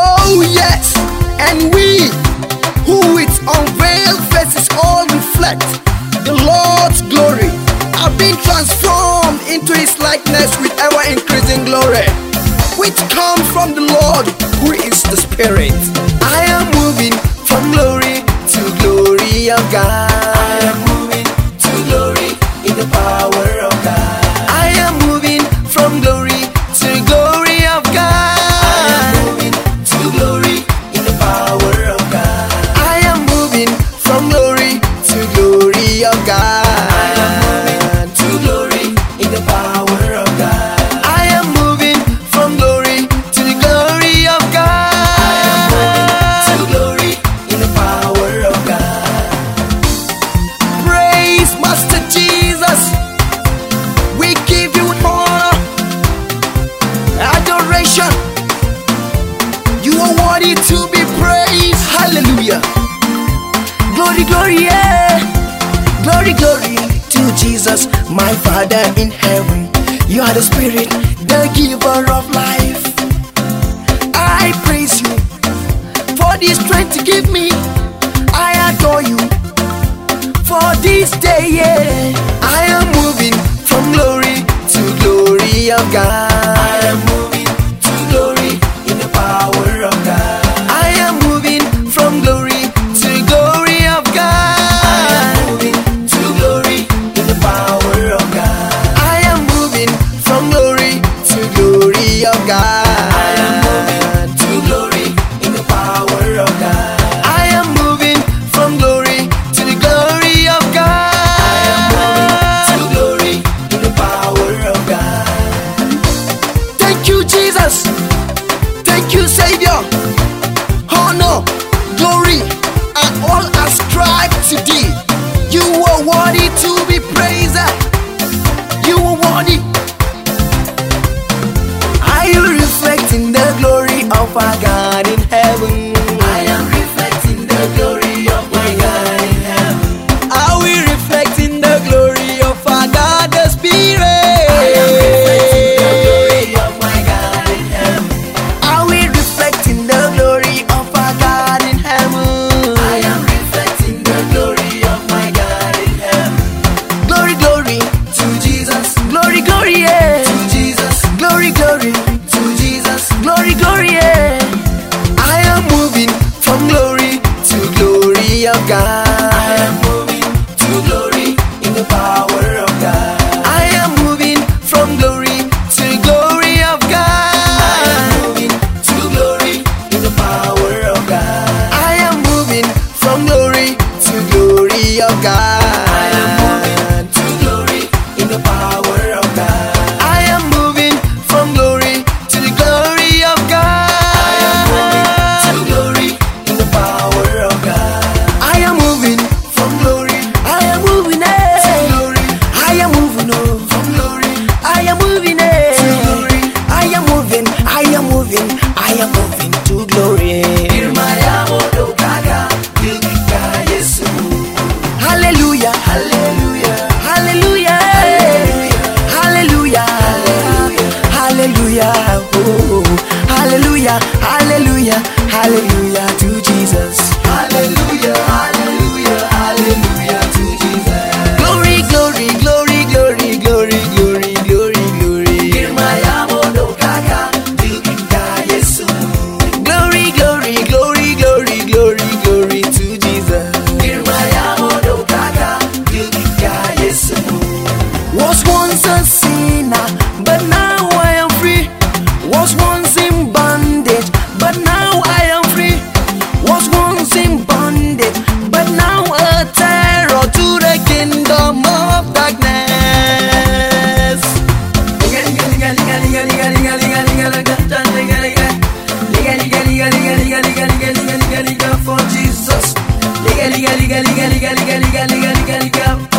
Oh yes, and we who with unveiled faces all reflect the Lord's glory are being transformed into His likeness with ever-increasing glory, which comes from the Lord who is the Spirit. I am moving from glory to glory of God. I am moving to glory in the power of God. I am moving from glory to glory of God. I am moving to glory in the power of God. I am moving from glory to glory of God. I am moving to glory in the power of God. I am moving from glory to the glory of God. I am moving to glory in the power of God. Praise Master Jesus. We give you honor, adoration. You are worthy to be praised. Hallelujah. Glory, glory, yeah. Glory, glory to Jesus, my Father in heaven. You are the Spirit, the giver of life. I praise you for the strength to give me. I adore you for this day, yeah. I am moving from glory to glory of God. I am moving to glory in the power of God. I am moving from glory to glory of God. I am moving to glory in the power of God. I am moving from glory to glory of God. I am moving to glory in the power of God. I am moving from glory to the glory of God. I am moving to glory in the power of God. Thank you, Jesus. Thank you, Savior. Honor, glory, and all ascribed to thee. You are worthy to be praised. You are worthy. Are you reflecting the glory of our God in heaven? I am reflecting the glory of my God in heaven. Are we reflecting the glory of our God the Spirit? I am reflecting the glory of my God in heaven. Are we reflecting the glory of our God in heaven? I am reflecting the glory of my God in heaven. Glory, glory to Jesus. Glory, glory, yeah. To Jesus. Glory, glory to Jesus. Glory, glory, yeah. I am moving from glory to glory of God. I am moving to glory in the power of God. I am moving from glory to glory of God. I am moving to glory in the power of God. I am moving from glory to glory of God. I am moving to glory in the power of God. I am moving from glory to the glory of God. I am moving to glory in the power of God. I am moving from glory. I am moving to glory. I am moving from glory. I am moving to glory. I am moving. I am moving. I am moving to glory. Hallelujah. Hallelujah. Hallelujah. Hallelujah. Hallelujah. Oh, hallelujah. Hallelujah. Hallelujah to Jesus. Hallelujah. Hallelujah. Hallelujah to Jesus. Glory, glory, glory, glory, glory, glory, glory, glory. Glory, glory, glory, glory, glory, glory to Jesus. Was once a sinner, but now I am free. Was once in bondage, but now I am free. Was once in bondage, but now a terror to the kingdom of darkness. For Jesus.